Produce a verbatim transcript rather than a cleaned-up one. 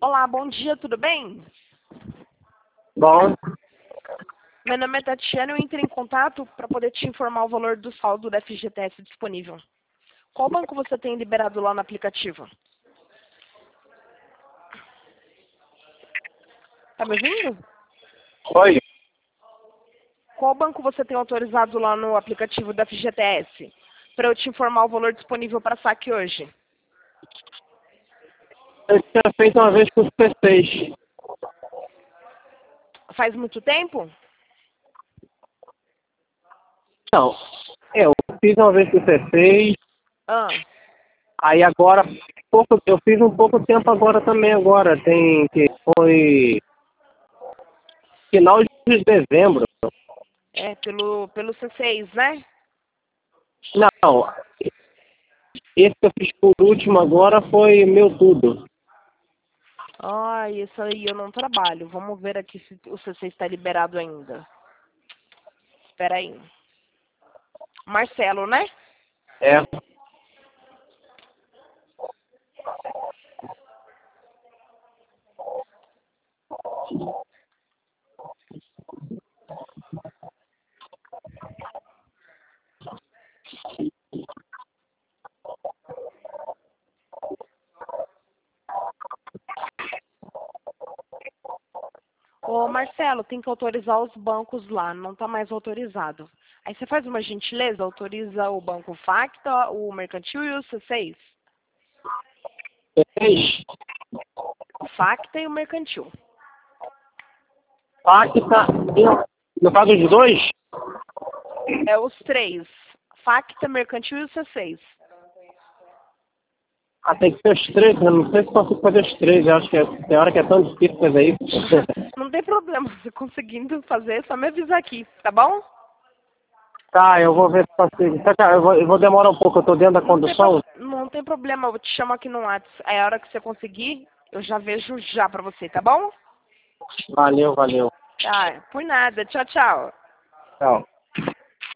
Olá, bom dia, tudo bem? Bom, Meu nome é Tatiana e eu entrei em contato para poder te informar o valor do saldo da F G T S disponível. Qual banco você tem liberado lá no aplicativo? Tá me ouvindo? oi. Qual banco você tem autorizado lá no aplicativo da F G T S? Para eu te informar o valor disponível para saque hoje. Eu tinha feito uma vez com o C seis. Faz muito tempo? Não, eu fiz uma vez com o C seis, Ah, aí agora, pouco, eu fiz um pouco tempo agora também agora, tem que foi final de dezembro. é, pelo, pelo C seis, né? Não, esse que eu fiz por último agora foi meu tudo. Ah, isso aí eu não trabalho. Vamos ver aqui se o C seis está liberado ainda. Espera aí. Marcelo, né? É, Ô, Marcelo, tem que autorizar os bancos lá, não está mais autorizado. Aí você faz uma gentileza, autoriza o Banco Facta, o Mercantil e o C seis. C seis, O Facta e o Mercantil. Pacta, no caso dos dois, É os três. Facta, Mercantil e o C seis. ah, tem que ser os três, eu não sei se consigo fazer os três, eu acho que é, tem hora que é tão difícil fazer isso. Não tem problema, se conseguindo fazer, é só me avisar aqui, tá bom? Tá, eu vou ver se consigo. Tá, cara, eu vou, eu vou demorar um pouco, eu tô dentro da Não tem, condução. pro- não tem problema, eu te chamo aqui no WhatsApp. Aí a hora que você conseguir, eu já vejo já pra você, tá bom? Valeu, valeu. Tá, por nada. Tchau, tchau. Tchau.